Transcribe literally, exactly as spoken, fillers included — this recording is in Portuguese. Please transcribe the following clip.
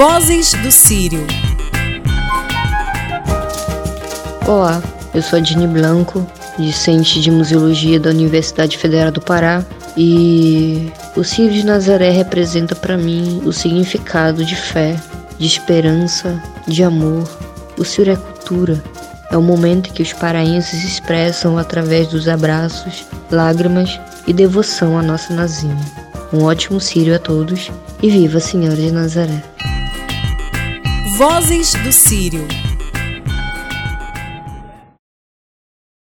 Vozes do Círio. Olá, eu sou a Dini Blanco, discente de Museologia da Universidade Federal do Pará, e o Círio de Nazaré representa para mim o significado de fé, de esperança, de amor. O Círio é cultura, é o momento em que os paraenses expressam através dos abraços, lágrimas e devoção à nossa Nazinha. Um ótimo Círio a todos e viva a Senhora de Nazaré. Vozes do Círio.